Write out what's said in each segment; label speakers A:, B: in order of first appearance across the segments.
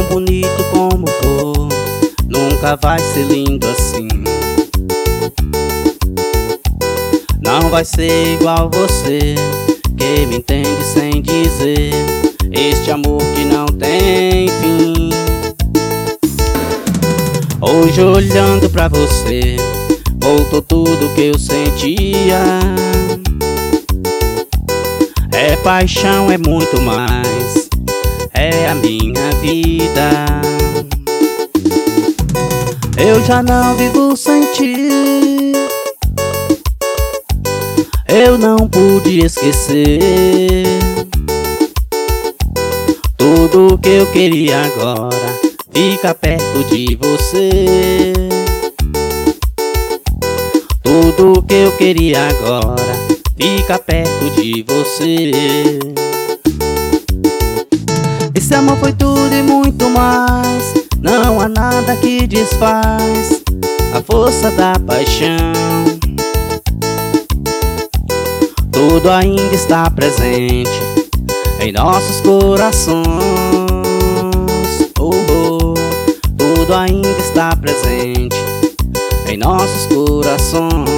A: bonito como for, nunca vai ser lindo assim. Não vai ser igual você, que me entende sem dizer, este amor que não tem fim. Hoje olhando pra você, voltou tudo que eu sentia. É paixão, é muito mais, é a minha vida. Eu já não vivo sem ti, eu não pude esquecer. Tudo que eu queria agora, fica perto de você. Tudo que eu queria agora, fica perto de você. Esse amor foi tudo e muito mais, não há nada que desfaz a força da paixão. Tudo ainda está presente em nossos corações. Oh, oh. Tudo ainda está presente em nossos corações.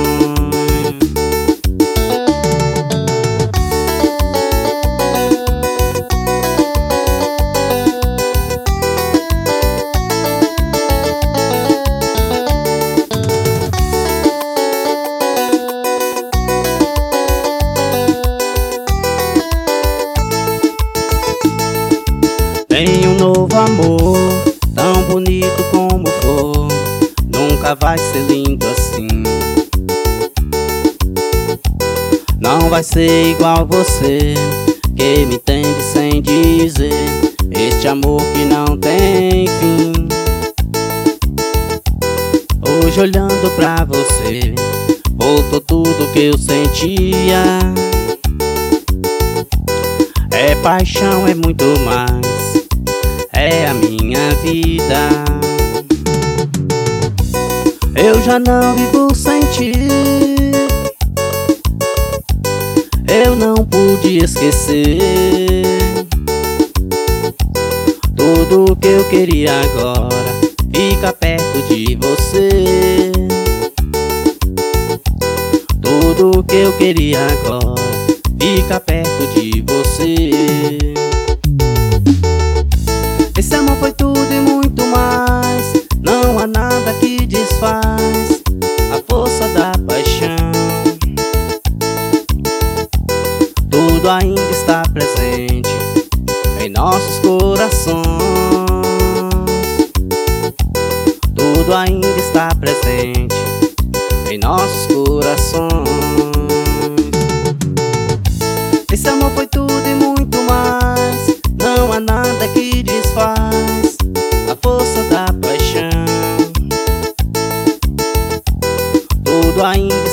A: Tem um novo amor, tão bonito como for, nunca vai ser lindo assim. Não vai ser igual você, que me entende sem dizer, este amor que não tem fim. Hoje olhando pra você, voltou tudo que eu sentia. É paixão, é muito mais, é a minha vida. Eu já não vivo sem ti, eu não pude esquecer. Tudo que eu queria agora, fica perto de você. Tudo que eu queria agora, fica perto de você. Esse amor foi tudo e muito mais, não há nada que desfaz a força da paixão. Tudo ainda está presente em nossos corações. Tudo ainda está presente em nossos corações. Esse amor foi tudo e muito mais, não há nada que desfaz a força da paixão. Tudo ainda